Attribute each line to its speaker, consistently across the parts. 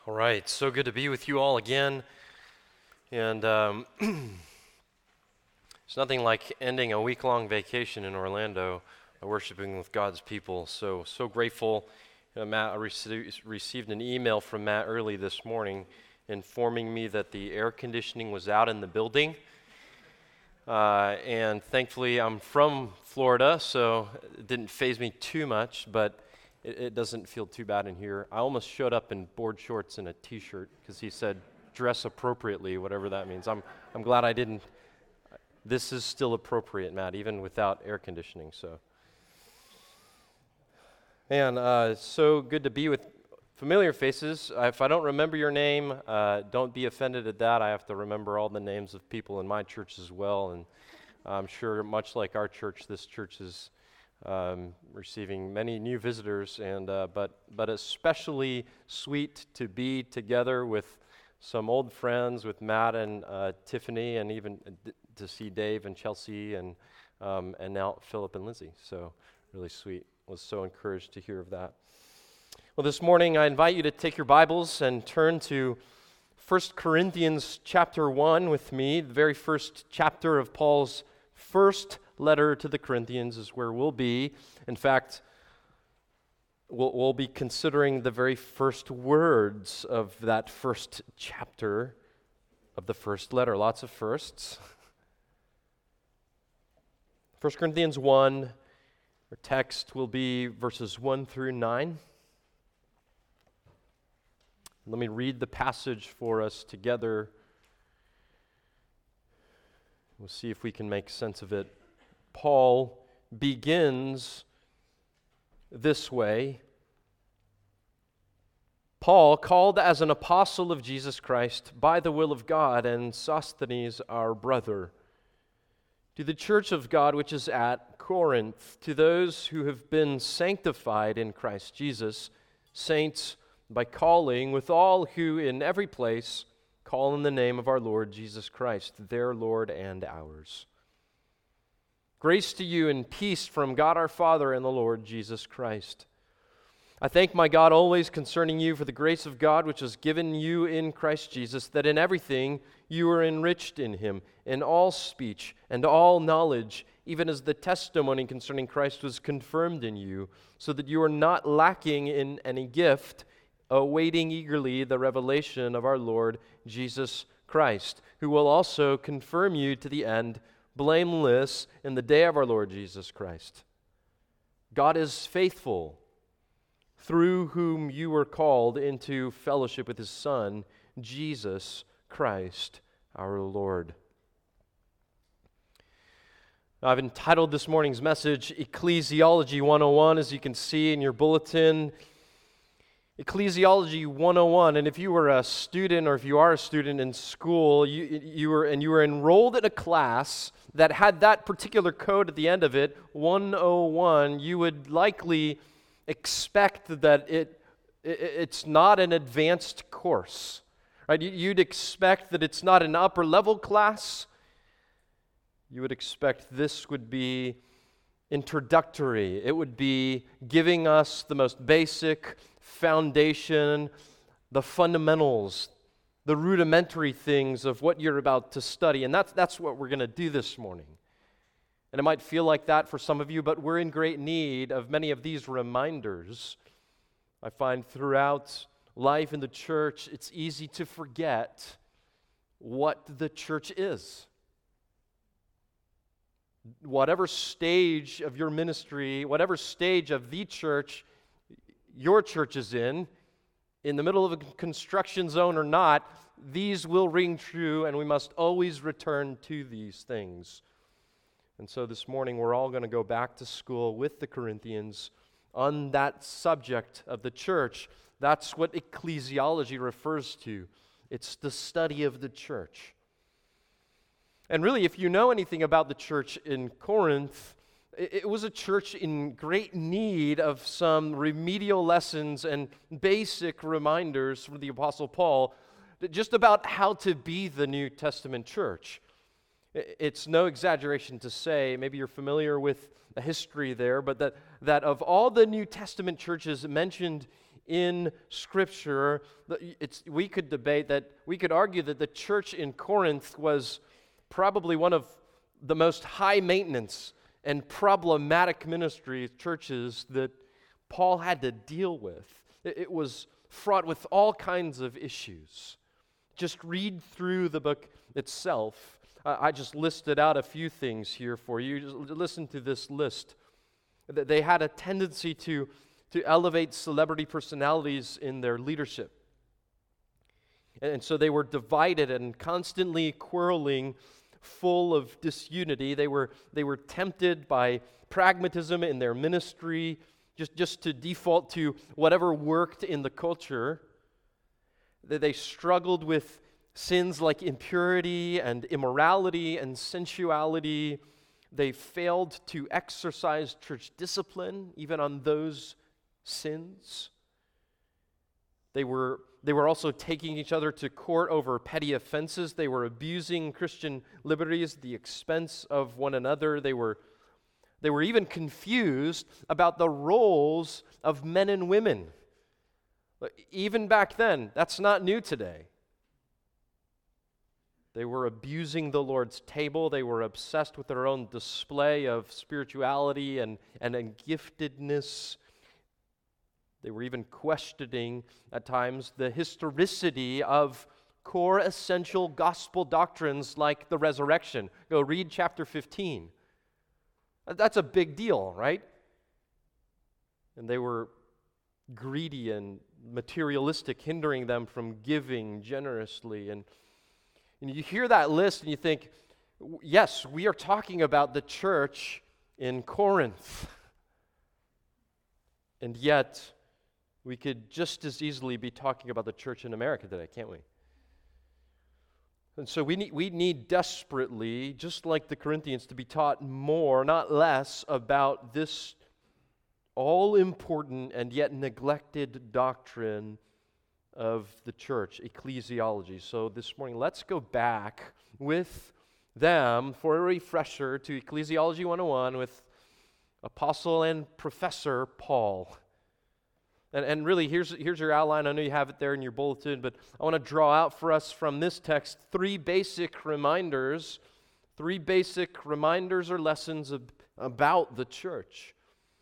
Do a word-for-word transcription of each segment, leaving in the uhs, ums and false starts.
Speaker 1: All right, so good to be with you all again. And um, there's nothing like ending a week-long vacation in Orlando, uh, worshiping with God's people. So, so grateful. Uh, Matt, I rece- received an email from Matt early this morning informing me that the air conditioning was out in the building. Uh, and thankfully, I'm from Florida, so it didn't faze me too much, but it, it doesn't feel too bad in here. I almost showed up in board shorts and a t-shirt because he said, dress appropriately, whatever that means. I'm, I'm glad I didn't. This is still appropriate, Matt, even without air conditioning, so. Man, uh, it's so good to be with familiar faces. Uh, if I don't remember your name, uh, don't be offended at that. I have to remember all the names of people in my church as well, and I'm sure much like our church, this church is um, receiving many new visitors, and uh, but but especially sweet to be together with some old friends, with Matt and uh, Tiffany, and even d- to see Dave and Chelsea, and um, and now Philip and Lindsay. So really sweet. Was so encouraged to hear of that. Well, this morning I invite you to take your Bibles and turn to First Corinthians chapter one with me. The very first chapter of Paul's first letter to the Corinthians is where we'll be. In fact, we'll, we'll be considering the very first words of that first chapter of the first letter. Lots of firsts. First Corinthians one, our text will be verses one through nine. Let me read the passage for us together. We'll see if we can make sense of it. Paul begins this way. Paul, called as an apostle of Jesus Christ by the will of God, and Sosthenes, our brother, to the church of God which is at Corinth, to those who have been sanctified in Christ Jesus, saints by calling, with all who in every place call in the name of our Lord Jesus Christ, their Lord and ours. Grace to you and peace from God our Father and the Lord Jesus Christ. I thank my God always concerning you for the grace of God which was given you in Christ Jesus, that in everything you are enriched in him, in all speech and all knowledge, even as the testimony concerning Christ was confirmed in you, so that you are not lacking in any gift, awaiting eagerly the revelation of our Lord Jesus Christ, who will also confirm you to the end, blameless in the day of our Lord Jesus Christ. God is faithful, through whom you were called into fellowship with his Son, Jesus Christ our Lord. Now, I've entitled this morning's message, Ecclesiology one oh one, as you can see in your bulletin. Ecclesiology one oh one, and if you were a student or if you are a student in school, you, you were and you were enrolled in a class that had that particular code at the end of it, one oh one, you would likely expect that it, it it's not an advanced course, right? You'd expect that it's not an upper level class. You would expect this would be introductory. It would be giving us the most basic foundation, the fundamentals, the rudimentary things of what you're about to study. And that's, that's what we're going to do this morning. And it might feel like that for some of you, but we're in great need of many of these reminders. I find throughout life in the church, it's easy to forget what the church is. Whatever stage of your ministry, whatever stage of the church your church is in, in the middle of a construction zone or not, these will ring true, and we must always return to these things. And so this morning we're all going to go back to school with the Corinthians on that subject of the church. That's what ecclesiology refers to. It's the study of the church. And really, if you know anything about the church in Corinth, it was a church in great need of some remedial lessons and basic reminders from the Apostle Paul just about how to be the New Testament church. It's no exaggeration to say, maybe you're familiar with the history there, but that, that of all the New Testament churches mentioned in Scripture. It's, we could debate that, we could argue that the church in Corinth was probably one of the most high maintenance and problematic ministry churches that Paul had to deal with. It, it was fraught with all kinds of issues. Just read through the book itself. Uh, I just listed out a few things here for you. Just listen to this list. They had a tendency to, to elevate celebrity personalities in their leadership. And, and so they were divided and constantly quarreling, full of disunity. They were, they were tempted by pragmatism in their ministry, just, just to default to whatever worked in the culture. They struggled with sins like impurity and immorality and sensuality. They failed to exercise church discipline, even on those sins. They were, they were also taking each other to court over petty offenses. They were abusing Christian liberties at the expense of one another. They were, they were even confused about the roles of men and women. Even back then, that's not new today. They were abusing the Lord's table. They were obsessed with their own display of spirituality and, and, and giftedness. They were even questioning, at times, the historicity of core essential gospel doctrines like the resurrection. Go read chapter fifteen. That's a big deal, right? And they were greedy and materialistic, hindering them from giving generously. And, and you hear that list and you think, yes, we are talking about the church in Corinth. And yet, we could just as easily be talking about the church in America today, can't we? And so we need, we need desperately, just like the Corinthians, to be taught more, not less, about this all-important and yet neglected doctrine of the church, ecclesiology. So this morning, let's go back with them for a refresher to Ecclesiology one oh one with Apostle and Professor Paul. And, and really, here's, here's your outline. I know you have it there in your bulletin, but I want to draw out for us from this text three basic reminders, three basic reminders or lessons of, about the church.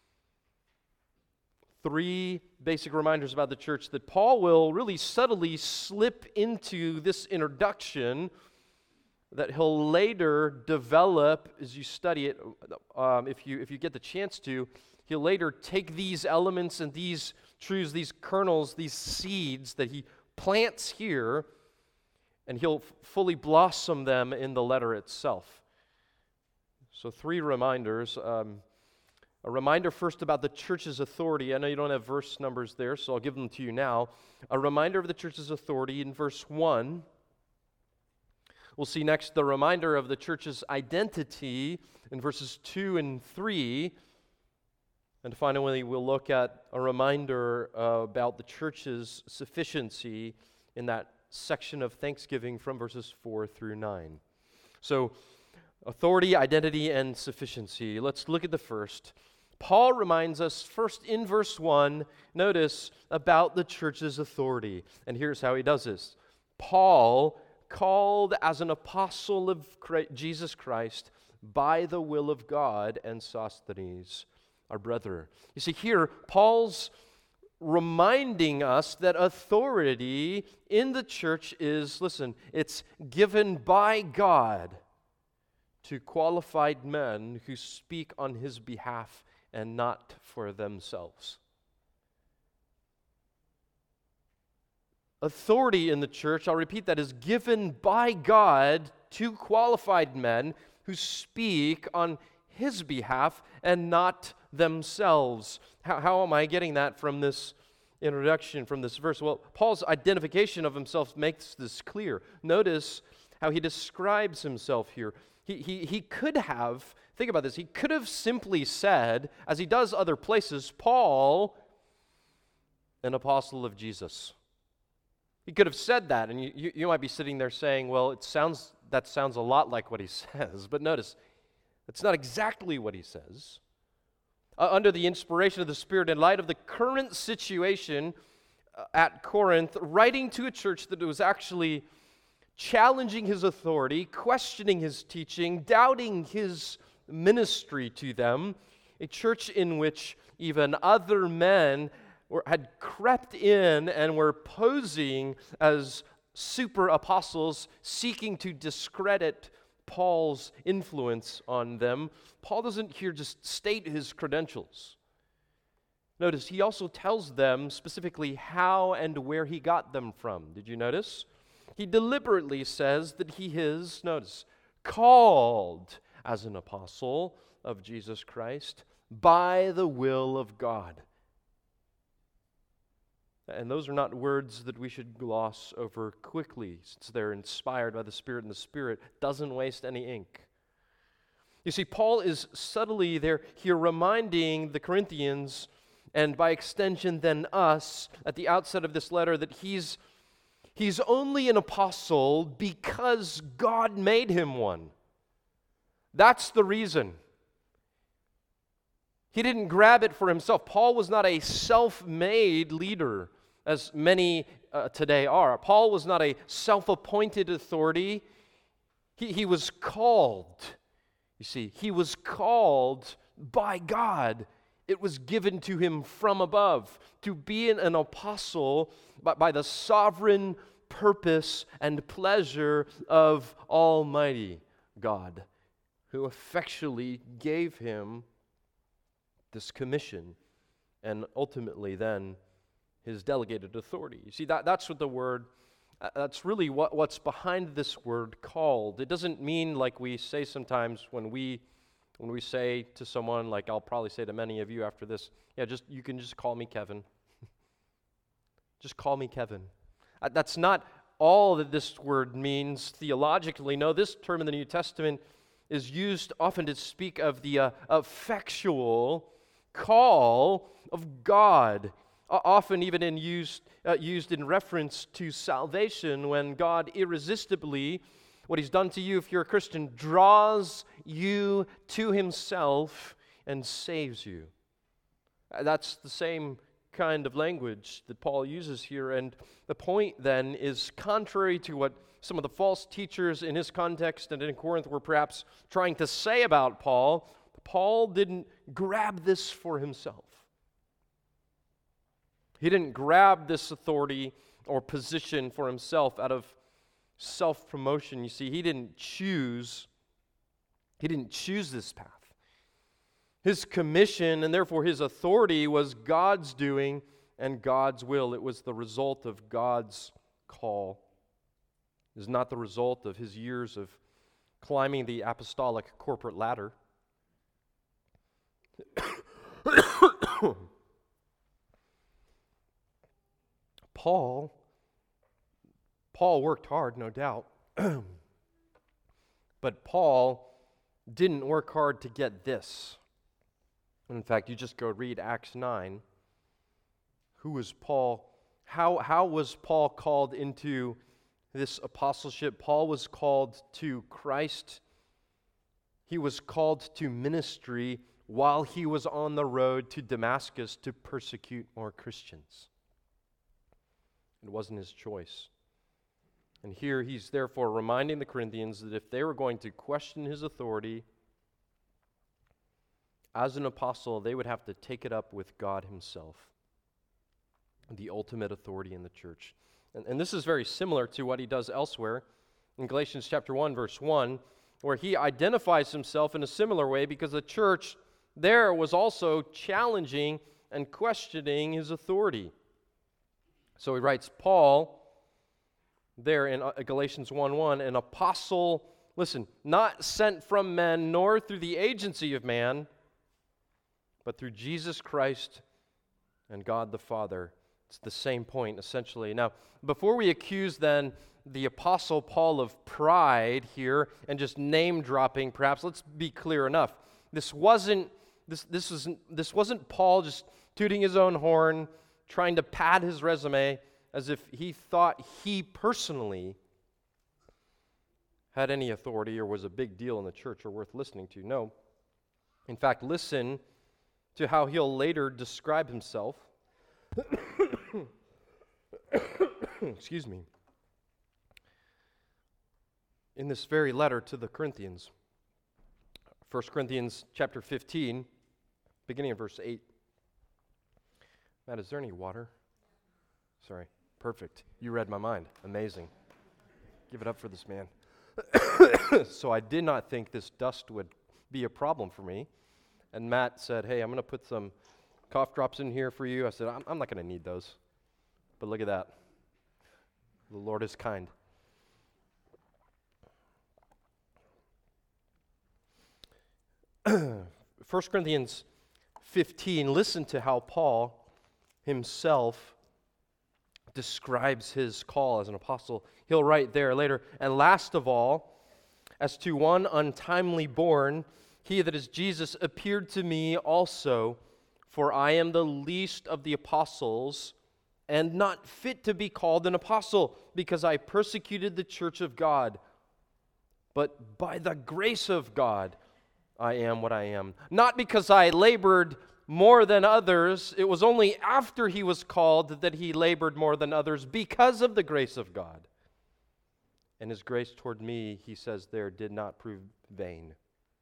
Speaker 1: Three basic reminders about the church that Paul will really subtly slip into this introduction that he'll later develop as you study it. Um, if you if you get the chance to, he'll later take these elements and these truths, these kernels, these seeds that he plants here, and he'll f- fully blossom them in the letter itself. So three reminders. Um, A reminder first about the church's authority. I know you don't have verse numbers there, so I'll give them to you now. A reminder of the church's authority in verse one. We'll see next the reminder of the church's identity in verses two and three. And finally, we'll look at a reminder uh, about the church's sufficiency in that section of Thanksgiving from verses four through nine. So, authority, identity, and sufficiency. Let's look at the first. Paul reminds us first in verse one, notice, about the church's authority. And here's how he does this. Paul, called as an apostle of Jesus Christ by the will of God, and Sosthenes, our brother. You see, here, Paul's reminding us that authority in the church is, listen, it's given by God to qualified men who speak on his behalf and not for themselves. Authority in the church, I'll repeat that, is given by God to qualified men who speak on his behalf and not themselves. How, how am I getting that from this introduction, from this verse? Well, Paul's identification of himself makes this clear. Notice how he describes himself here. He, he, he could have, think about this, he could have simply said, as he does other places, Paul, an apostle of Jesus. He could have said that, and you, you, you might be sitting there saying, well, it sounds that sounds a lot like what he says. But notice, it's not exactly what he says. Uh, under the inspiration of the Spirit, in light of the current situation at Corinth, writing to a church that was actually challenging his authority, questioning his teaching, doubting his ministry to them, a church in which even other men were, had crept in and were posing as super apostles, seeking to discredit Paul's influence on them. Paul doesn't here just state his credentials. Notice, he also tells them specifically how and where he got them from. Did you notice? He deliberately says that he is, notice, called as an apostle of Jesus Christ by the will of God. And those are not words that we should gloss over quickly, since they're inspired by the Spirit, and the Spirit doesn't waste any ink. You see, Paul is subtly there here reminding the Corinthians, and by extension then us, at the outset of this letter, that he's, he's only an apostle because God made him one. That's the reason. He didn't grab it for himself. Paul was not a self-made leader, as many uh, today are. Paul was not a self-appointed authority. He, he was called. You see, he was called by God. It was given to him from above to be an, an apostle by, by the sovereign purpose and pleasure of Almighty God, who effectually gave him this commission and ultimately then his delegated authority. You see, that, that's what the word, uh, that's really what, what's behind this word called. It doesn't mean like we say sometimes when we when we say to someone, like I'll probably say to many of you after this, yeah, just you can just call me Kevin. Just call me Kevin. Uh, that's not all that this word means theologically. No, this term in the New Testament is used often to speak of the uh, effectual call of God, uh, often even in used, uh, used in reference to salvation, when God irresistibly, what he's done to you if you're a Christian, draws you to himself and saves you. Uh, that's the same kind of language that Paul uses here, and the point then is contrary to what some of the false teachers in his context and in Corinth were perhaps trying to say about Paul. Paul didn't grab this for himself. He didn't grab this authority or position for himself out of self-promotion. You see, he didn't choose, he didn't choose this path. His commission and therefore his authority was God's doing and God's will. It was the result of God's call. It was not the result of his years of climbing the apostolic corporate ladder. Paul, Paul worked hard, no doubt. But Paul didn't work hard to get this. In fact, you just go read Acts nine. Who was Paul? How, how was Paul called into this apostleship? Paul was called to Christ. He was called to ministry while he was on the road to Damascus to persecute more Christians. It wasn't his choice. And here he's therefore reminding the Corinthians that if they were going to question his authority as an apostle, they would have to take it up with God himself, the ultimate authority in the church. And, and this is very similar to what he does elsewhere in Galatians chapter one, verse one, where he identifies himself in a similar way because the church there was also challenging and questioning his authority. So he writes, Paul, there in Galatians one one, an apostle, listen, not sent from men nor through the agency of man, but through Jesus Christ and God the Father. It's the same point, essentially. Now, before we accuse then the Apostle Paul of pride here and just name-dropping, perhaps, let's be clear enough. This wasn't this this was this wasn't Paul just tooting his own horn, trying to pad his resume as if he thought he personally had any authority or was a big deal in the church or worth listening to. No. In fact, listen to how he'll later describe himself. excuse me, in this very letter to the Corinthians. First Corinthians chapter fifteen, beginning of verse eight. Matt, is there any water? Sorry. Perfect. You read my mind. Amazing. Give it up for this man. So I did not think this dust would be a problem for me. And Matt said, hey, I'm going to put some cough drops in here for you. I said, I'm, I'm not going to need those. But look at that. The Lord is kind. First Corinthians fifteen, listen to how Paul himself describes his call as an apostle. He'll write there later, and last of all, as to one untimely born, he that is Jesus appeared to me also, for I am the least of the apostles, and not fit to be called an apostle, because I persecuted the church of God. But by the grace of God, I am what I am. Not because I labored more than others. It was only after he was called that he labored more than others because of the grace of God. And his grace toward me, he says there, did not prove vain.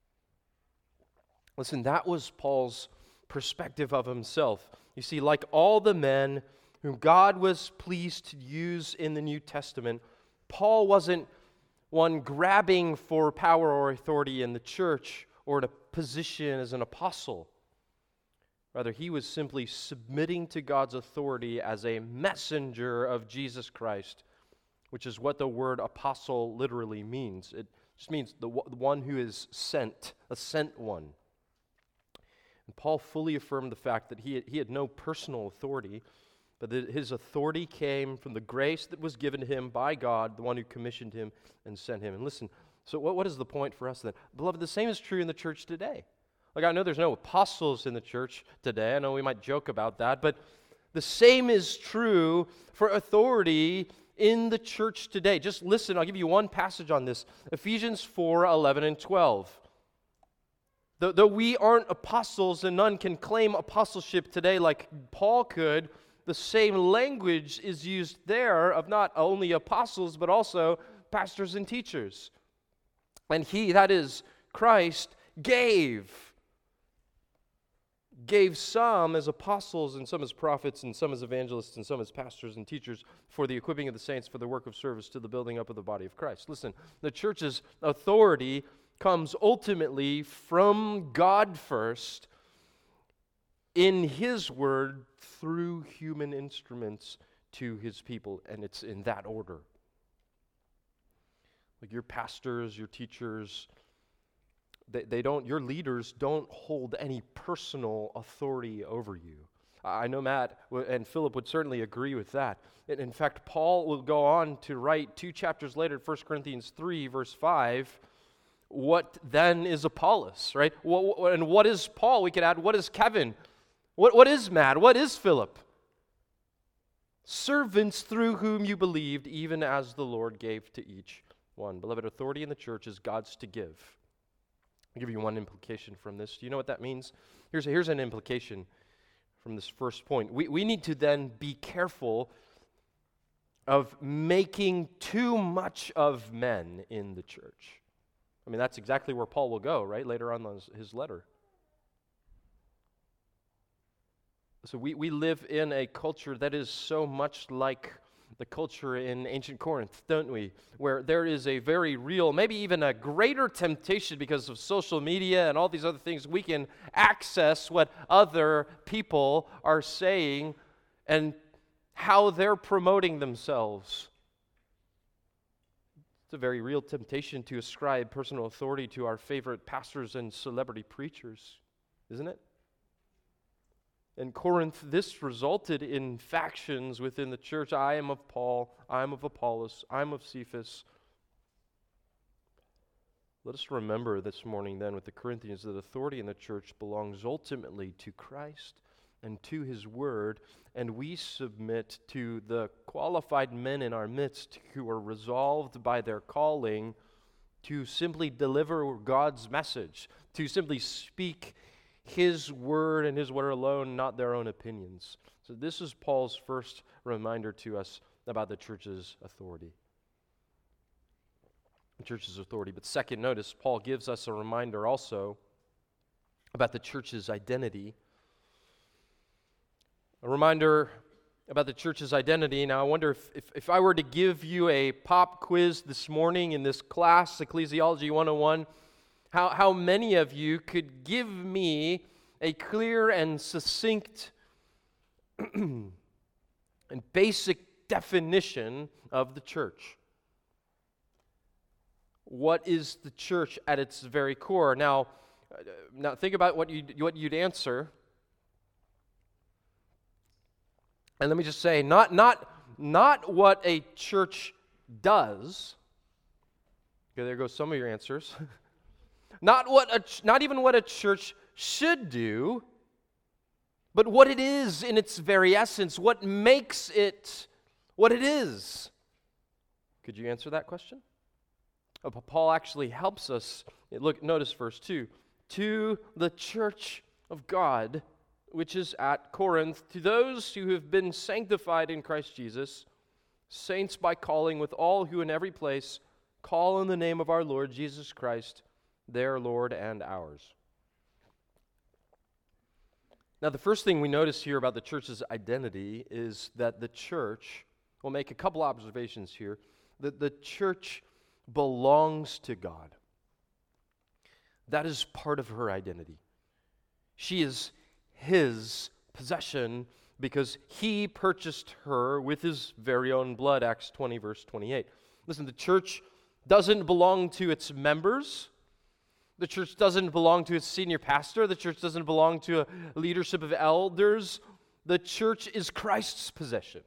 Speaker 1: Listen, that was Paul's perspective of himself. You see, like all the men whom God was pleased to use in the New Testament, Paul wasn't one grabbing for power or authority in the church or to position as an apostle. Rather, he was simply submitting to God's authority as a messenger of Jesus Christ, which is what the word apostle literally means. It just means the one who is sent, a sent one. And Paul fully affirmed the fact that he had, he had no personal authority, but that his authority came from the grace that was given to him by God, the one who commissioned him and sent him. And listen, so what, what is the point for us then? Beloved, the same is true in the church today. Like, I know there's no apostles in the church today. I know we might joke about that, but the same is true for authority in the church today. Just listen, I'll give you one passage on this. Ephesians four, eleven and twelve. Though, though we aren't apostles and none can claim apostleship today like Paul could, the same language is used there of not only apostles but also pastors and teachers. And he, that is Christ, gave. gave some as apostles and some as prophets and some as evangelists and some as pastors and teachers for the equipping of the saints for the work of service to the building up of the body of Christ. Listen, the church's authority comes ultimately from God first in His word through human instruments to His people, and it's in that order. Like your pastors, your teachers, They, they don't, your leaders don't hold any personal authority over you. I know Matt and Philip would certainly agree with that. And in fact, Paul will go on to write two chapters later, First Corinthians three, verse five, what then is Apollos, right? What, and what is Paul? We could add, what is Kevin? What, what is Matt? What is Philip? Servants through whom you believed, even as the Lord gave to each one. Beloved, authority in the church is God's to give. I'll give you one implication from this. Do you know what that means? Here's, a, here's an implication from this first point. We, we need to then be careful of making too much of men in the church. I mean, that's exactly where Paul will go, right? Later on in his, his letter. So we, we live in a culture that is so much like the culture in ancient Corinth, don't we? Where there is a very real, maybe even a greater temptation because of social media and all these other things. We can access what other people are saying and how they're promoting themselves. It's a very real temptation to ascribe personal authority to our favorite pastors and celebrity preachers, isn't it? In Corinth, this resulted in factions within the church. I am of Paul, I am of Apollos, I am of Cephas. Let us remember this morning then with the Corinthians that authority in the church belongs ultimately to Christ and to His Word, and we submit to the qualified men in our midst who are resolved by their calling to simply deliver God's message, to simply speak His word and His word alone, not their own opinions. So this is Paul's first reminder to us about the church's authority. The church's authority. But second, notice Paul gives us a reminder also about the church's identity. A reminder about the church's identity. Now, I wonder if, if, if I were to give you a pop quiz this morning in this class, Ecclesiology one oh one, how, how many of you could give me a clear and succinct and basic definition of the church? What is the church at its very core? Now, now think about what you'd, what you'd answer. And let me just say, not, not, not what a church does. Okay, there goes some of your answers. Not what a, not even what a church should do, but what it is in its very essence, what makes it what it is. Could you answer that question? Oh, Paul actually helps us. Look, notice verse two. To the church of God, which is at Corinth, to those who have been sanctified in Christ Jesus, saints by calling, with all who in every place call on the name of our Lord Jesus Christ, their Lord and ours. Now, the first thing we notice here about the church's identity is that the church, we'll make a couple observations here, that the church belongs to God. That is part of her identity. She is His possession because He purchased her with His very own blood, Acts twenty, verse twenty-eight. Listen, the church doesn't belong to its members. The church doesn't belong to its senior pastor. The church doesn't belong to a leadership of elders. The church is Christ's possession.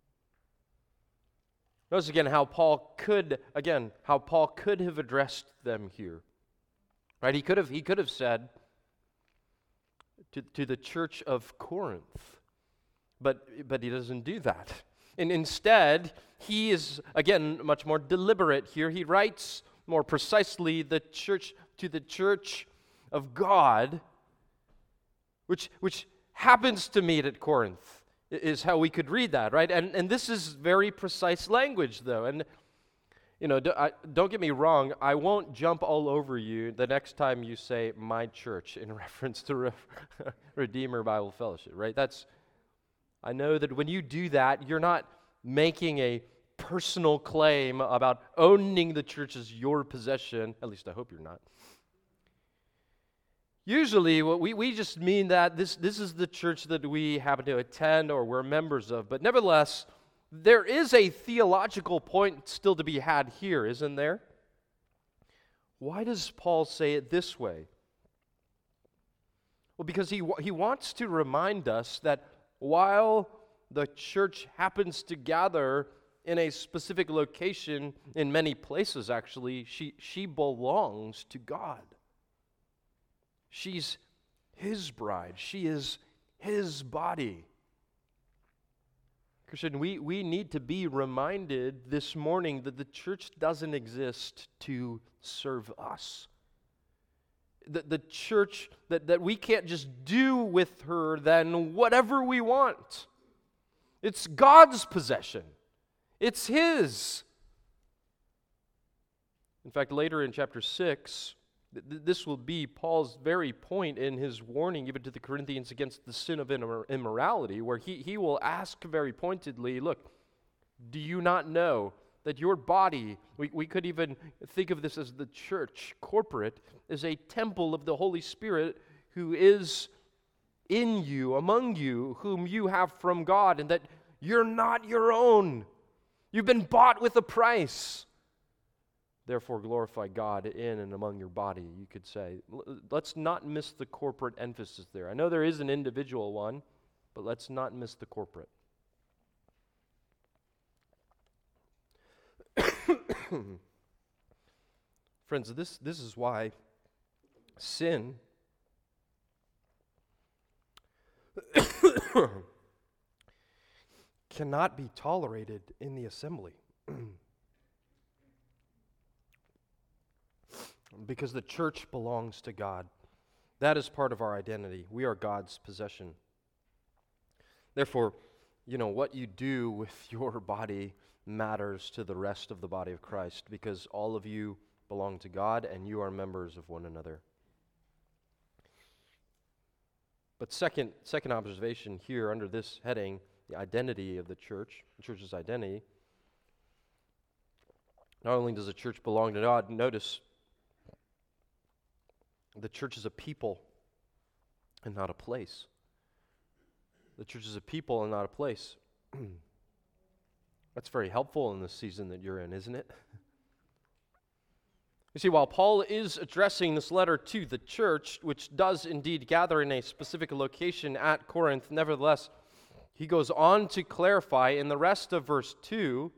Speaker 1: Notice again how Paul could, again, how Paul could have addressed them here. Right? He could have, he could have said to, to the church of Corinth, but, but he doesn't do that. And instead, he is, again, much more deliberate here. He writes more precisely the church to the church of God, which, which happens to meet at Corinth, is how we could read that, right? And, and this is very precise language, though. And, you know, do, I, don't get me wrong, I won't jump all over you the next time you say my church in reference to Re- Redeemer Bible Fellowship, right? That's, I know that when you do that, you're not making a personal claim about owning the church as your possession. At least I hope you're not. Usually, what we, we just mean that this, this is the church that we happen to attend or we're members of. But nevertheless, there is a theological point still to be had here, isn't there? Why does Paul say it this way? Well, because he, he wants to remind us that while the church happens to gather in a specific location, in many places actually, she, she belongs to God. She's His bride. She is His body. Christian, we, we need to be reminded this morning that the church doesn't exist to serve us. The, the church, that, that we can't just do with her then whatever we want. It's God's possession. It's His. In fact, later in chapter six, th- this will be Paul's very point in his warning even to the Corinthians against the sin of immor- immorality, where he, he will ask very pointedly, look, do you not know that your body, we, we could even think of this as the church, corporate, is a temple of the Holy Spirit who is in you, among you, whom you have from God, and that you're not your own. You've been bought with a price. Therefore, glorify God in and among your body, you could say. Let's not miss the corporate emphasis there. I know there is an individual one, but let's not miss the corporate. Friends, this, this is why sin cannot be tolerated in the assembly. Because the church belongs to God. That is part of our identity. We are God's possession. Therefore, you know, what you do with your body matters to the rest of the body of Christ, because all of you belong to God and you are members of one another. But second, second observation here under this heading, the identity of the church, the church's identity. Not only does the church belong to God, notice the church is a people and not a place. The church is a people and not a place. That's very helpful in the season that you're in, isn't it? You see, while Paul is addressing this letter to the church, which does indeed gather in a specific location at Corinth, nevertheless, he goes on to clarify in the rest of verse two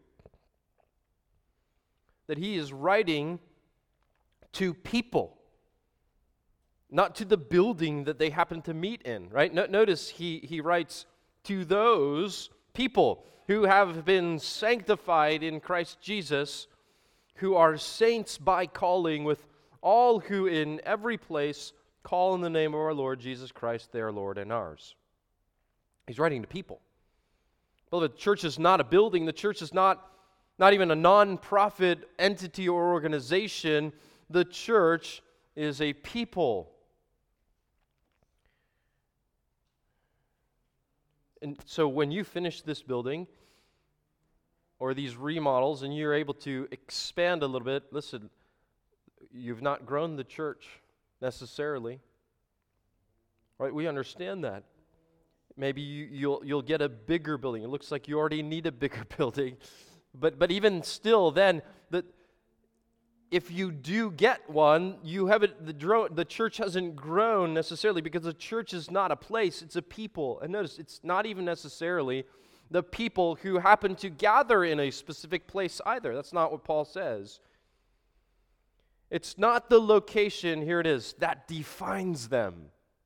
Speaker 1: that he is writing to people, not to the building that they happen to meet in, right? No, notice he, he writes to those people who have been sanctified in Christ Jesus, who are saints by calling, with all who in every place call in the name of our Lord Jesus Christ, their Lord and ours. He's writing to people. Well, the church is not a building. The church is not, not even a non-profit entity or organization. The church is a people. And so when you finish this building or these remodels and you're able to expand a little bit, listen, you've not grown the church necessarily. Right? We understand that. Maybe you, you'll you'll get a bigger building. It looks like you already need a bigger building. But but even still then, the, if you do get one, you haven't the, dro- the church hasn't grown necessarily, because the church is not a place, it's a people. And notice, it's not even necessarily the people who happen to gather in a specific place either. That's not what Paul says. It's not the location, here it is, that defines them.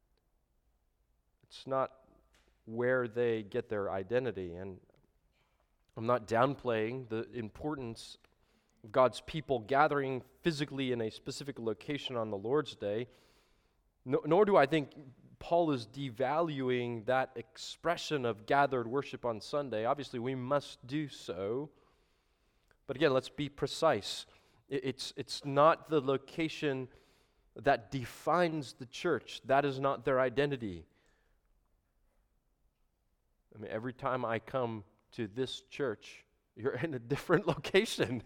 Speaker 1: It's not where they get their identity. And I'm not downplaying the importance of God's people gathering physically in a specific location on the Lord's Day, no, nor do I think Paul is devaluing that expression of gathered worship on Sunday. Obviously, we must do so. But again, let's be precise. It's, it's not the location that defines the church. That is not their identity. I mean, every time I come to this church, you're in a different location.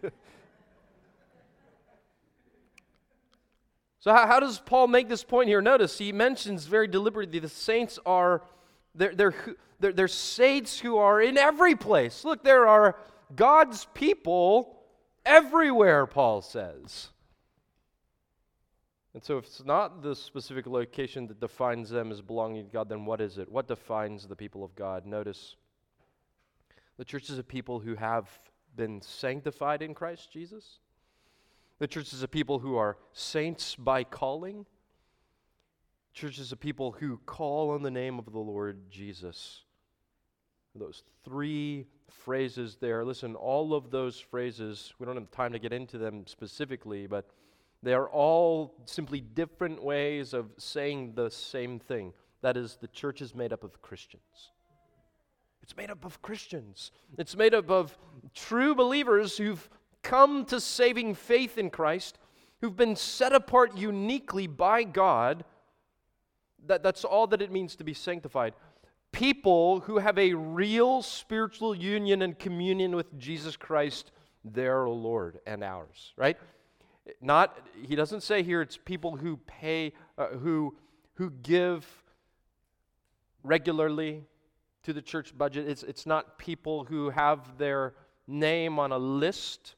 Speaker 1: So how, how does Paul make this point here? Notice he mentions very deliberately the saints are, they're, they're, they're, they're saints who are in every place. Look, there are God's people everywhere, Paul says. And so if it's not the specific location that defines them as belonging to God, then what is it? What defines the people of God? Notice the church is a people who have been sanctified in Christ Jesus. The church is a people who are saints by calling. The church is a people who call on the name of the Lord Jesus. Those three phrases there. Listen, all of those phrases, we don't have time to get into them specifically, but they are all simply different ways of saying the same thing. That is, the church is made up of Christians. It's made up of Christians. It's made up of true believers who've come to saving faith in Christ, who've been set apart uniquely by God. That, that's all that it means to be sanctified. People who have a real spiritual union and communion with Jesus Christ, their Lord and ours, right? Not, he doesn't say here it's people who pay, uh, who who give regularly to the church budget. It's it's not people who have their name on a list.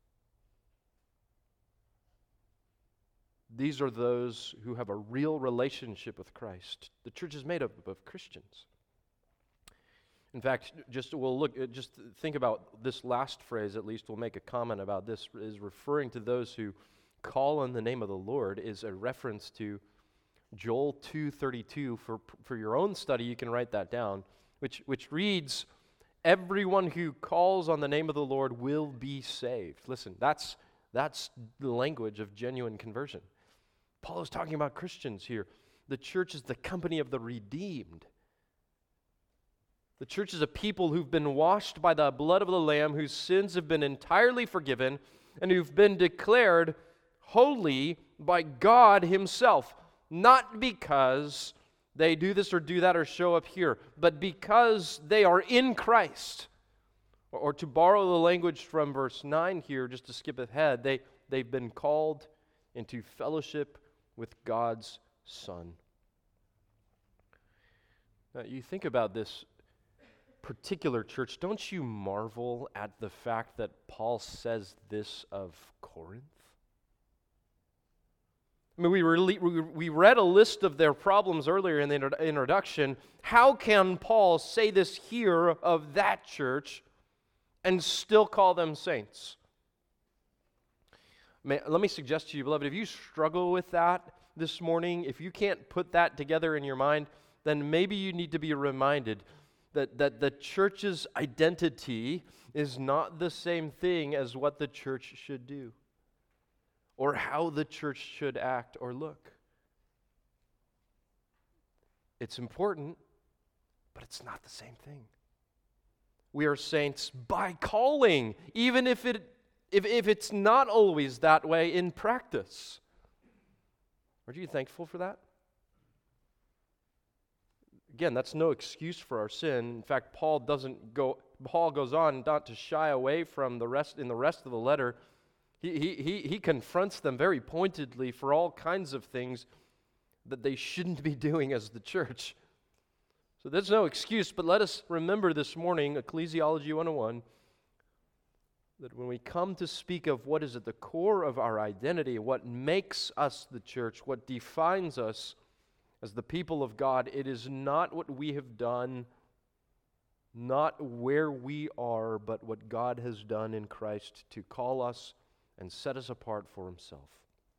Speaker 1: These are those who have a real relationship with Christ. The church is made up of Christians. In fact, just we'll look. Just think about this last phrase. At least we'll make a comment about this. Is referring to those who call on the name of the Lord. Is a reference to Joel two thirty-two. For for your own study, you can write that down. Which which reads, "Everyone who calls on the name of the Lord will be saved." Listen, that's that's the language of genuine conversion. Paul is talking about Christians here. The church is the company of the redeemed. The church is a people who've been washed by the blood of the Lamb, whose sins have been entirely forgiven, and who've been declared holy by God Himself. Not because they do this or do that or show up here, but because they are in Christ. Or, or to borrow the language from verse nine here, just to skip ahead, they, they've been called into fellowship with God's Son. Now, you think about this particular church, don't you marvel at the fact that Paul says this of Corinth? I mean, we, re- we read a list of their problems earlier in the inter- introduction. How can Paul say this here of that church and still call them saints? May, let me suggest to you, beloved, if you struggle with that this morning, if you can't put that together in your mind, then maybe you need to be reminded that, that the church's identity is not the same thing as what the church should do, or how the church should act or look. It's important, but it's not the same thing. We are saints by calling, even if it if, if it's not always that way in practice. Aren't you thankful for that? Again, that's no excuse for our sin. In fact, Paul doesn't go Paul goes on not to shy away from the rest in the rest of the letter. He, he, he, he confronts them very pointedly for all kinds of things that they shouldn't be doing as the church. So there's no excuse, but let us remember this morning, Ecclesiology one oh one, that when we come to speak of what is at the core of our identity, what makes us the church, what defines us as the people of God, it is not what we have done, not where we are, but what God has done in Christ to call us and set us apart for Himself.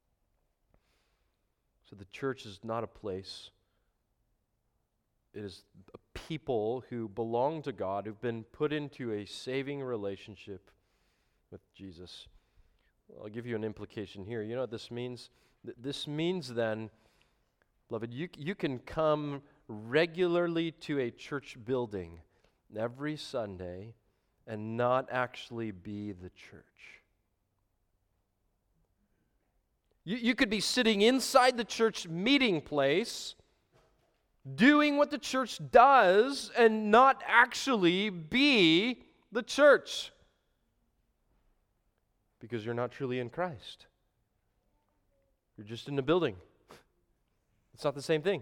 Speaker 1: So the church is not a place. It is a people who belong to God, who've been put into a saving relationship with Jesus. I'll give you an implication here. You know what this means? This means then, beloved, you, you can come regularly to a church building every Sunday and not actually be the church. You, you could be sitting inside the church meeting place, doing what the church does, and not actually be the church. Because you're not truly in Christ. You're just in the building. It's not the same thing.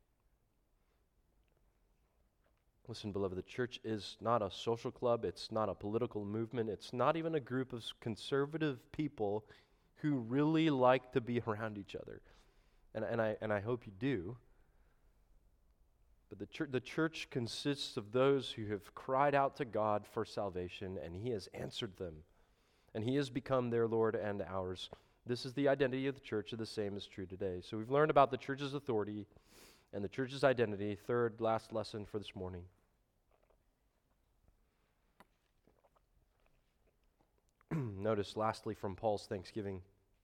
Speaker 1: Listen, beloved, the church is not a social club. It's not a political movement. It's not even a group of conservative people who really like to be around each other. And, and, I, and I hope you do. But the church, the church consists of those who have cried out to God for salvation, and He has answered them. And He has become their Lord and ours. This is the identity of the church, and the same is true today. So we've learned about the church's authority and the church's identity. Third, last lesson for this morning. Notice lastly from Paul's thanksgiving.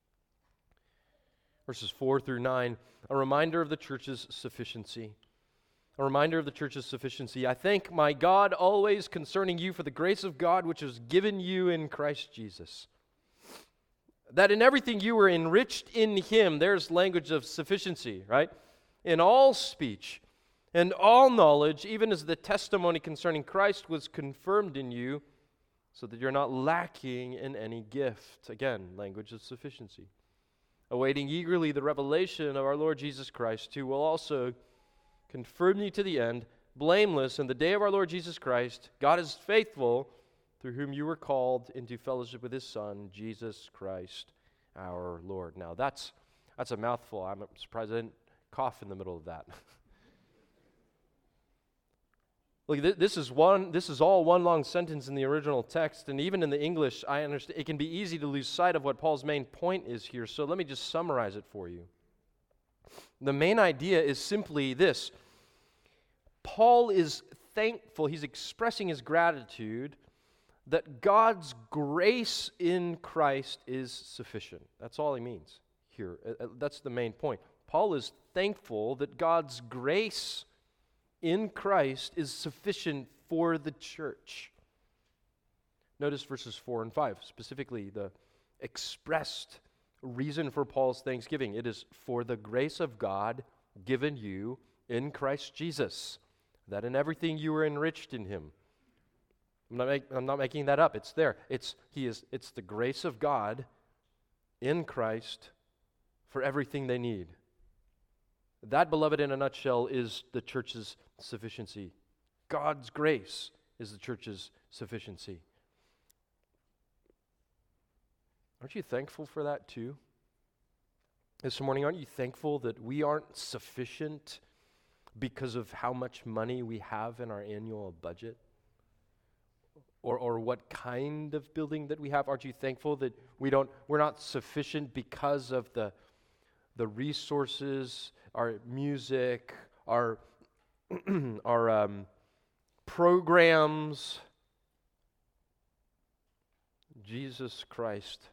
Speaker 1: Verses four through nine, a reminder of the church's sufficiency. A reminder of the church's sufficiency. I thank my God always concerning you for the grace of God which was given you in Christ Jesus. That in everything you were enriched in Him. There's language of sufficiency, right? In all speech and all knowledge, even as the testimony concerning Christ was confirmed in you, so that you're not lacking in any gift. Again, language of sufficiency. Awaiting eagerly the revelation of our Lord Jesus Christ, who will also confirm you to the end, blameless in the day of our Lord Jesus Christ. God is faithful, through whom you were called into fellowship with His Son, Jesus Christ, our Lord. Now, that's that's a mouthful. I'm surprised I didn't cough in the middle of that. Look, th- this is one. This is all one long sentence in the original text, and even in the English, I understand it can be easy to lose sight of what Paul's main point is here. So let me just summarize it for you. The main idea is simply this. Paul is thankful. He's expressing his gratitude that God's grace in Christ is sufficient. That's all he means here. Uh, that's the main point. Paul is thankful that God's grace in Christ is sufficient for the church. Notice verses four and five, specifically the expressed reason for Paul's thanksgiving. It is for the grace of God given you in Christ Jesus, that in everything you were enriched in him. I'm not, make, I'm not making that up. It's there. It's he is. It's the grace of God in Christ for everything they need. That, beloved, in a nutshell, is the church's sufficiency. God's grace is the church's sufficiency. Aren't you thankful for that too? This morning, aren't you thankful that we aren't sufficient because of how much money we have in our annual budget? Or, or what kind of building that we have? Aren't you thankful that we don't, we're not sufficient because of the, the resources, our music, our, our um, programs? Jesus Christ,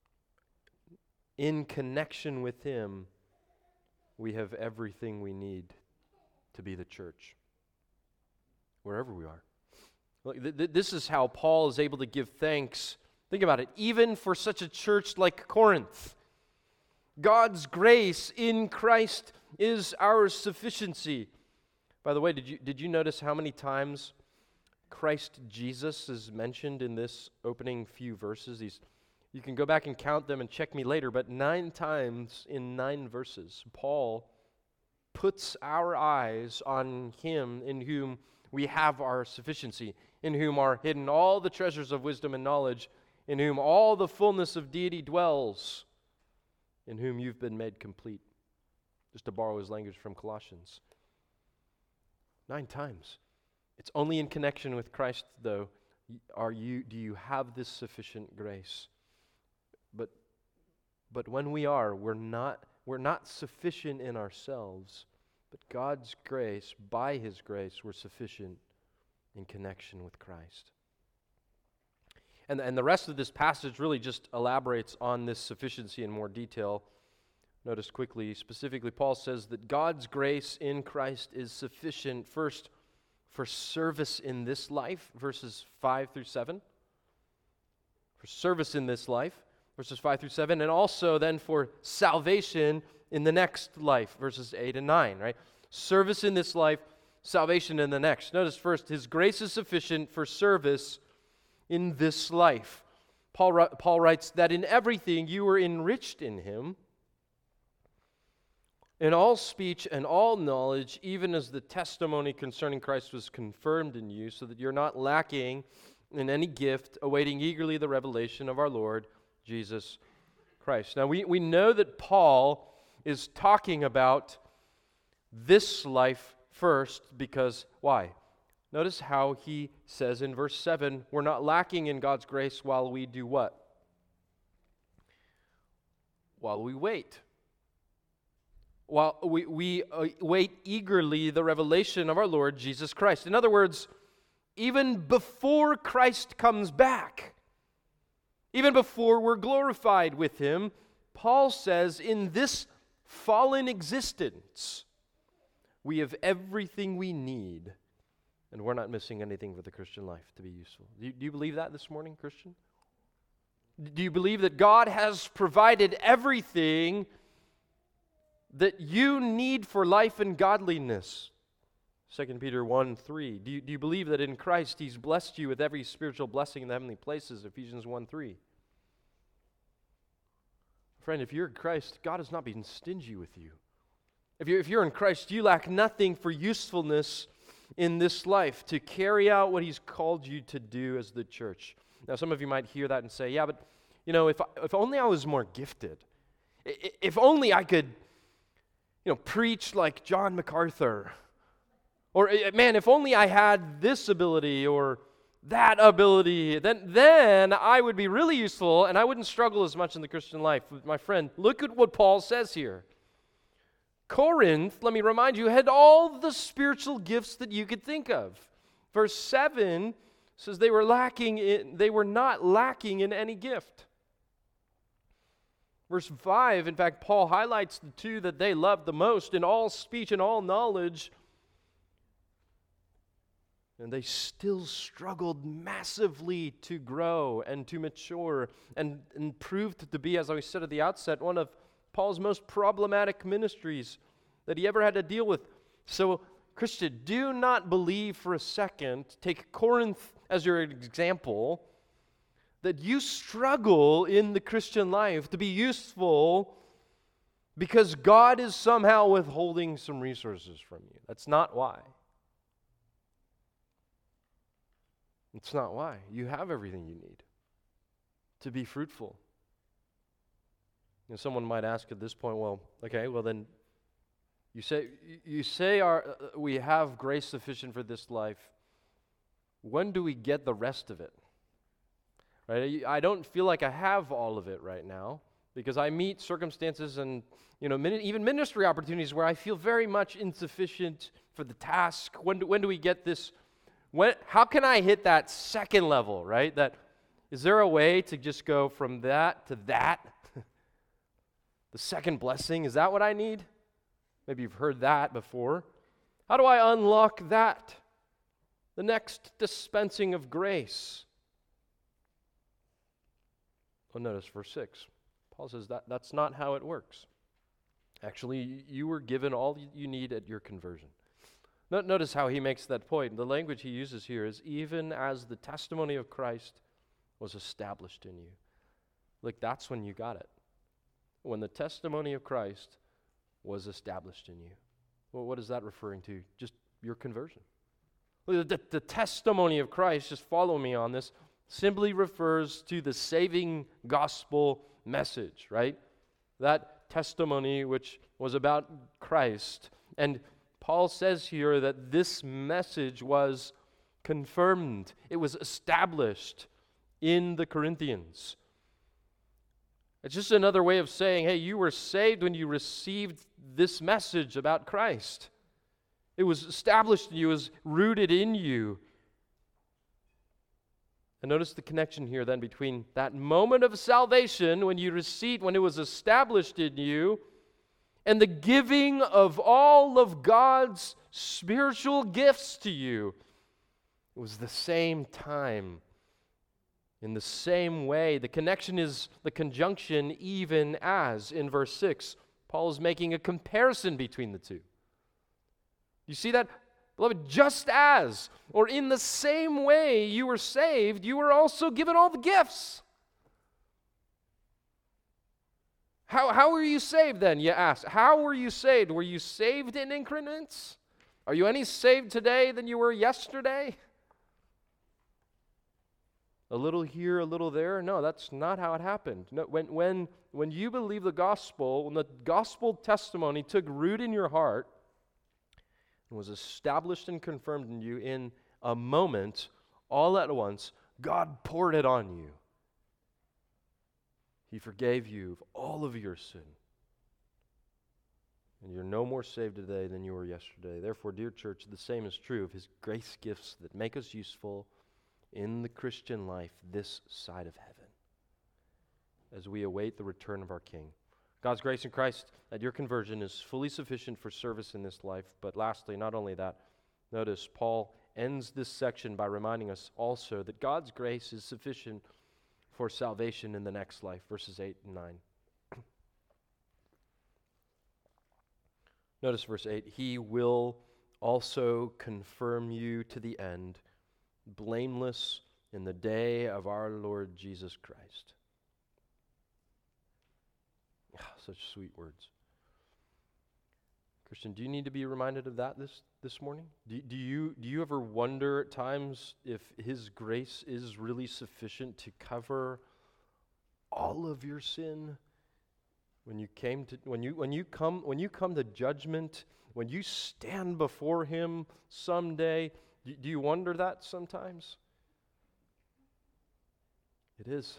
Speaker 1: in connection with him, we have everything we need to be the church, wherever we are. Look, th- th- this is how Paul is able to give thanks. Think about it, even for such a church like Corinth. God's grace in Christ is our sufficiency. By the way, did you did you notice how many times Christ Jesus is mentioned in this opening few verses? These, you can go back and count them and check me later, but nine times in nine verses, Paul puts our eyes on him in whom we have our sufficiency, in whom are hidden all the treasures of wisdom and knowledge, in whom all the fullness of deity dwells, in whom you've been made complete. Just to borrow his language from Colossians. Nine times. It's only in connection with Christ, though, are you do you have this sufficient grace. But but when we are, we're not we're not sufficient in ourselves, but God's grace, by his grace, we're sufficient in connection with Christ. And, and the rest of this passage really just elaborates on this sufficiency in more detail. Notice quickly, specifically, Paul says that God's grace in Christ is sufficient, first, for service in this life, verses five through seven. For service in this life, verses five through seven, and also then for salvation in the next life, verses eight and nine, right? Service in this life, salvation in the next. Notice first, his grace is sufficient for service in this life. Paul, Paul writes that in everything you were enriched in him, in all speech and all knowledge, even as the testimony concerning Christ was confirmed in you, so that you're not lacking in any gift, awaiting eagerly the revelation of our Lord Jesus Christ. Now, we, we know that Paul is talking about this life first because, why? Notice how he says in verse seven, we're not lacking in God's grace while we do what? While we wait. While we, we uh, wait eagerly the revelation of our Lord Jesus Christ. In other words, even before Christ comes back, even before we're glorified with him, Paul says in this fallen existence, we have everything we need, and we're not missing anything for the Christian life to be useful. Do you, do you believe that this morning, Christian? Do you believe that God has provided everything that you need for life and godliness? Second Peter one three. Do you, do you believe that in Christ he's blessed you with every spiritual blessing in the heavenly places? Ephesians one three. Friend, if you're in Christ, God has not been stingy with you. If you're, if you're in Christ, you lack nothing for usefulness in this life to carry out what he's called you to do as the church. Now, some of you might hear that and say, yeah, but, you know, if, if only I was more gifted. If only I could, you know, preach like John MacArthur. Or, man, if only I had this ability or that ability, then, then I would be really useful and I wouldn't struggle as much in the Christian life. My friend, look at what Paul says here. Corinth, let me remind you, had all the spiritual gifts that you could think of. Verse seven says they were lacking in, they were not lacking in any gift. Verse five, in fact, Paul highlights the two that they loved the most in all speech and all knowledge. And they still struggled massively to grow and to mature and, and proved to be, as I said at the outset, one of Paul's most problematic ministries that he ever had to deal with. So, Christian, do not believe for a second, take Corinth as your example, that you struggle in the Christian life to be useful because God is somehow withholding some resources from you. That's not why. It's not why. You have everything you need to be fruitful. You know, someone might ask at this point, well, okay, well then, you say you say our uh, we have grace sufficient for this life. When do we get the rest of it? Right? I don't feel like I have all of it right now because I meet circumstances and you know min- even ministry opportunities where I feel very much insufficient for the task. When do, when do we get this? When, how can I hit that second level, right? That is there a way to just go from that to that? The second blessing, is that what I need? Maybe you've heard that before. How do I unlock that? The next dispensing of grace. Well, notice verse six. Paul says that that's not how it works. Actually, you were given all you need at your conversion. Notice how he makes that point. The language he uses here is even as the testimony of Christ was established in you. Look, that's when you got it. When the testimony of Christ was established in you. Well, what is that referring to? Just your conversion. The, the, the testimony of Christ, just follow me on this, simply refers to the saving gospel message, right? That testimony which was about Christ. And Paul says here that this message was confirmed. It was established in the Corinthians. It's just another way of saying, hey, you were saved when you received this message about Christ. It was established in you, it was rooted in you. And notice the connection here then between that moment of salvation when you received, when it was established in you, and the giving of all of God's spiritual gifts to you. It was the same time. In the same way, the connection is the conjunction even as. In verse six, Paul is making a comparison between the two. You see that? Beloved, just as, or in the same way you were saved, you were also given all the gifts. How, how were you saved then, you ask? How were you saved? Were you saved in increments? Are you any saved today than you were yesterday? A little here, a little there? No, that's not how it happened. No, when, when, when you believe the gospel, when the gospel testimony took root in your heart and was established and confirmed in you in a moment, all at once, God poured it on you. He forgave you of all of your sin. And you're no more saved today than you were yesterday. Therefore, dear church, the same is true of His grace gifts that make us useful in the Christian life this side of heaven as we await the return of our King. God's grace in Christ at your conversion is fully sufficient for service in this life. But lastly, not only that, notice Paul ends this section by reminding us also that God's grace is sufficient for salvation in the next life, verses eight and nine. Notice verse eight, He will also confirm you to the end, blameless in the day of our Lord Jesus Christ. Ah, such sweet words. Christian, do you need to be reminded of that this, this morning? Do, do you do you ever wonder at times if His grace is really sufficient to cover all of your sin? When you came to when you when you come when you come to judgment, when you stand before Him someday, do, do you wonder that sometimes? It is.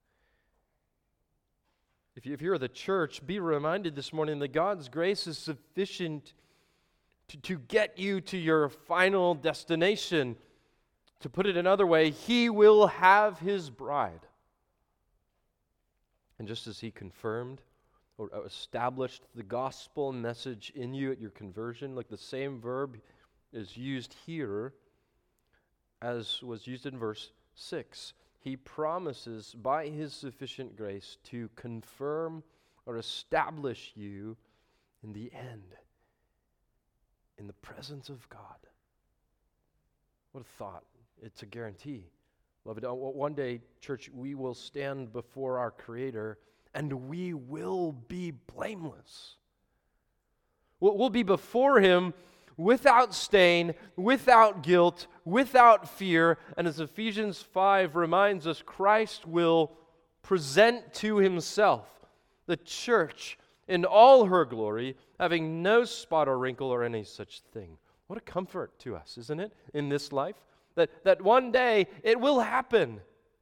Speaker 1: If, you, if you're the church, be reminded this morning that God's grace is sufficient to, to get you to your final destination. To put it another way, He will have His bride. And just as he confirmed or established the gospel message in you at your conversion, like the same verb is used here as was used in verse six. He promises by his sufficient grace to confirm or establish you in the end, in the presence of God. What a thought. It's a guarantee. Beloved, one day, church, we will stand before our Creator and we will be blameless. We'll be before Him without stain, without guilt, without fear. And as Ephesians five reminds us, Christ will present to Himself the church in all her glory, having no spot or wrinkle or any such thing. What a comfort to us, isn't it, in this life? That, that one day it will happen.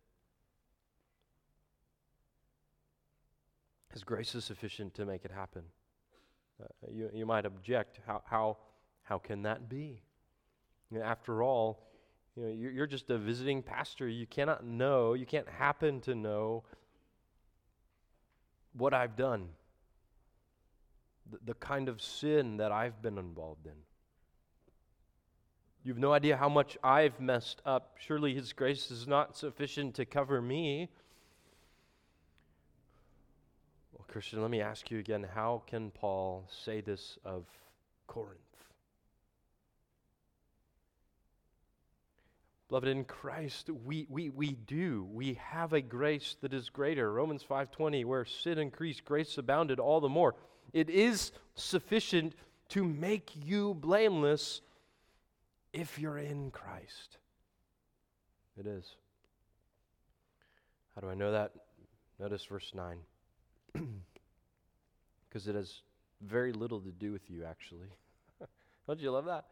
Speaker 1: His grace is sufficient to make it happen. Uh, you, you might object, how, how, how can that be? You know, after all, you know, you're, you're just a visiting pastor. You cannot know, you can't happen to know what I've done, the, the kind of sin that I've been involved in. You have no idea how much I've messed up. Surely His grace is not sufficient to cover me. Well, Christian, let me ask you again, how can Paul say this of Corinth? Beloved, in Christ, we, we, we do. We have a grace that is greater. Romans five twenty, where sin increased, grace abounded all the more. It is sufficient to make you blameless if you're in Christ. It is. How do I know that? Notice verse nine. Because it has very little to do with you, actually. Don't you love that?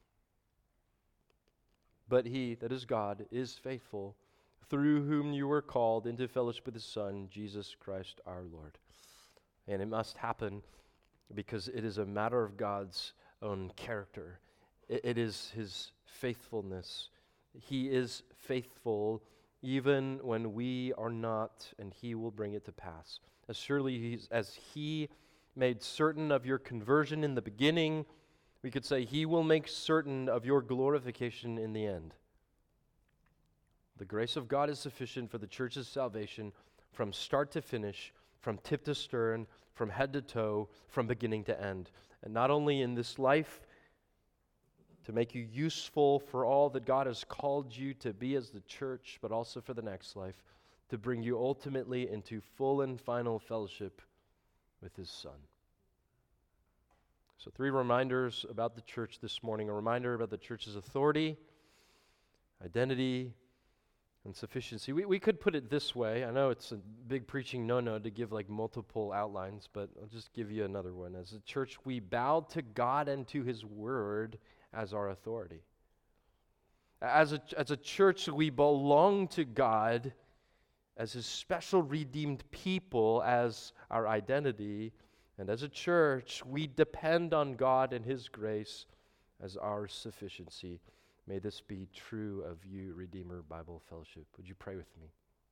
Speaker 1: But He, that is God, is faithful, through whom you were called into fellowship with His Son, Jesus Christ our Lord. And it must happen because it is a matter of God's own character. It, it is His faithfulness. He is faithful even when we are not, and He will bring it to pass. As surely he's, as He made certain of your conversion in the beginning, we could say He will make certain of your glorification in the end. The grace of God is sufficient for the church's salvation from start to finish, from tip to stern, from head to toe, from beginning to end. And not only in this life, to make you useful for all that God has called you to be as the church, but also for the next life, to bring you ultimately into full and final fellowship with His Son. So three reminders about the church this morning. A reminder about the church's authority, identity, and sufficiency. We, we could put it this way. I know it's a big preaching no-no to give like multiple outlines, but I'll just give you another one. As a church, we bow to God and to His Word as our authority. As a, as a church, we belong to God as His special redeemed people as our identity. And as a church, we depend on God and His grace as our sufficiency. May this be true of you, Redeemer Bible Fellowship. Would you pray with me?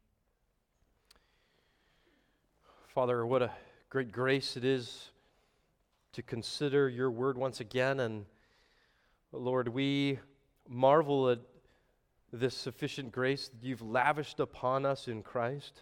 Speaker 1: Father, what a great grace it is to consider your word once again. And Lord, we marvel at this sufficient grace that you've lavished upon us in Christ.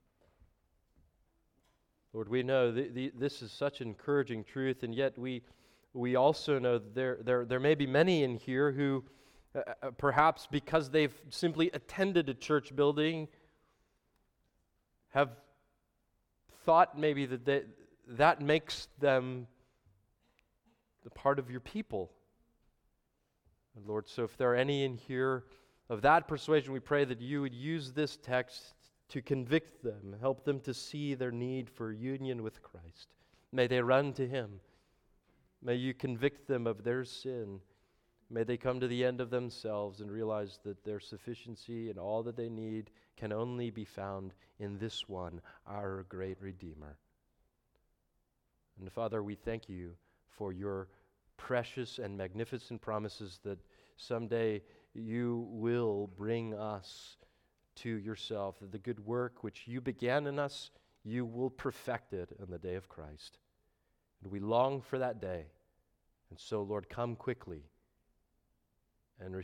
Speaker 1: Lord, we know th- th- this is such encouraging truth, and yet we we also know that there, there, there may be many in here who, uh, perhaps because they've simply attended a church building, have thought maybe that they, that makes them the part of your people. And Lord, so if there are any in here of that persuasion, we pray that you would use this text to convict them, help them to see their need for union with Christ. May they run to Him. May you convict them of their sin. May they come to the end of themselves and realize that their sufficiency and all that they need can only be found in this one, our great Redeemer. And Father, we thank you for your precious and magnificent promises that someday you will bring us to yourself, that the good work which you began in us, you will perfect it in the day of Christ. And we long for that day. And so, Lord, come quickly and